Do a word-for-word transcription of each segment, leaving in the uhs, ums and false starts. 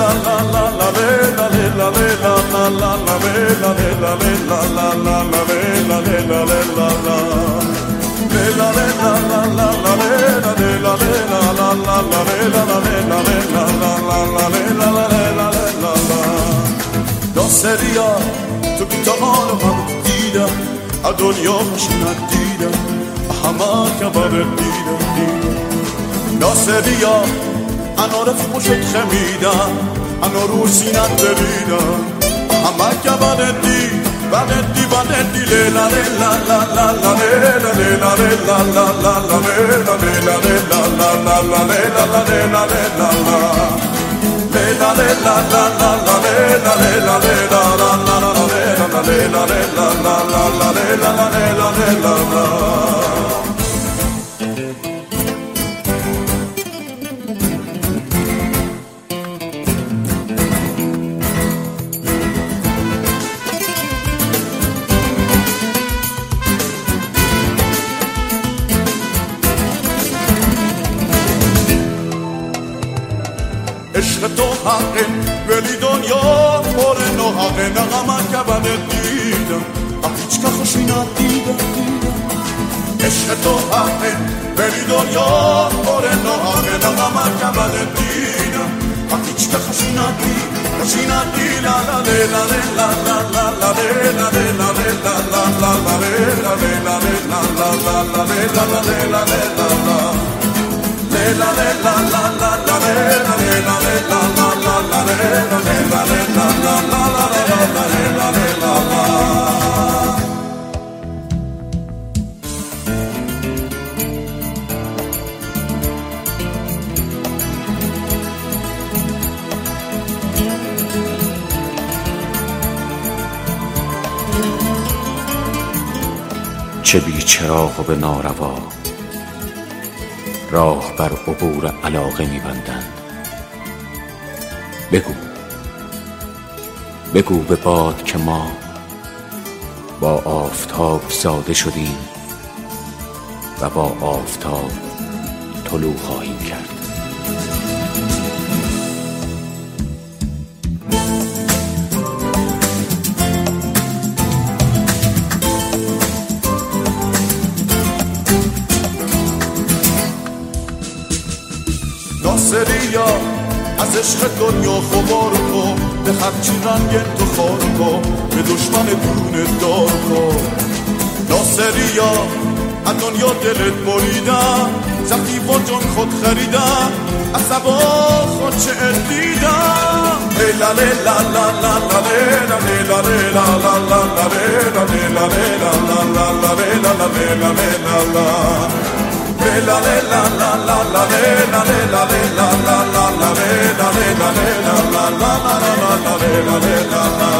ناصریا تو بیتا عالمم دیدم از دنیا خوشنت دیدم همه کباب دیدم دیدم ناصریا انا رفیقشت خمیدم انا رو سینت بریدم همه کباب دی بلدی بلدی لیلا لیلا لا لا لا لیلا لیلا لیلا لا لا لا لیلا لیلا لیلا لا لا لا لیلا لیلا لیلا لیلا لیلا لا لا لا لیلا لیلا لیلا لا لا لا لیلا لیلا لیلا لا لا لا لیلا لیلا لیلا عشق تو حقه ولی دنیا پر ناحقه نغمه که بلد دیدم هیچ که خوشی ندیدم عشق تو حقه ولی دنیا پر ناحقه نغمه که بلد دیدم هیچ که خوشی ندیدم خوشی ندیدم لا لا لا لا لا لا لا لا لا لا لا لا لا لا لا لا la la la la la la la la la la la la la la la چه بی چراغ و به ناروا راه بر عبور علاقه می‌بندند. بگو بگو به باد که ما با آفتاب زاده شدیم و با آفتاب طلوع خواهیم کرد. ناصریا از عشق دنیا خبار کن به هرچی رنگ تو خار کن به دشمن دونه دار کن ناصریا از دنیا دلت بریدم زخمی با جان خود خریدم از سبا خود چه دیدم لیلا لیلا لا لا لا لیلا لیلا لیلا لا لا لا لیلا لیلا لیلا لا لا لا لیلا لیلا لیلا la la la la la la la la la la la la la la la la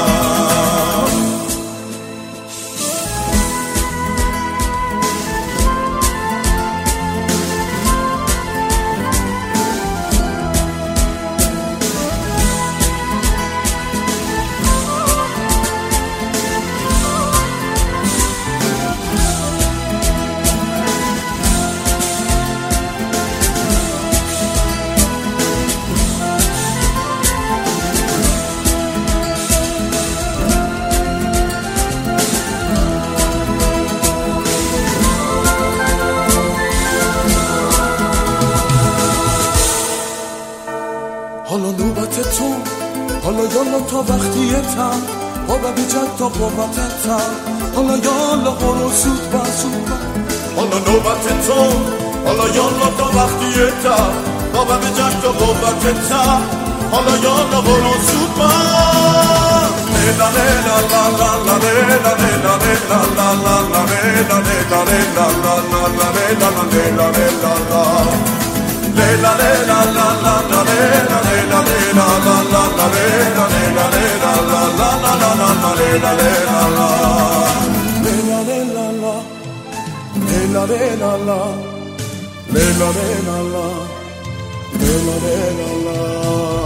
حالا نوبت تو حالا یالا تا وقتیتم بابا بیجد تا قوتتم حالا یالا برو زود با زود حالا نوبت تو حالا یالا تا وقتیتم بابا بیجد تا قوتتم حالا یالا برو زود با لیلا لیلا لا لا لا لیلا لیلا لیلا لا لا لا لیلا لیلا لیلا لا لا لا لیلا لیلا لیلا لا Leila leila la la la leila leila leila la la la leila leila leila la la la la la la leila leila la leila leila la leila leila la leila leila la leila leila la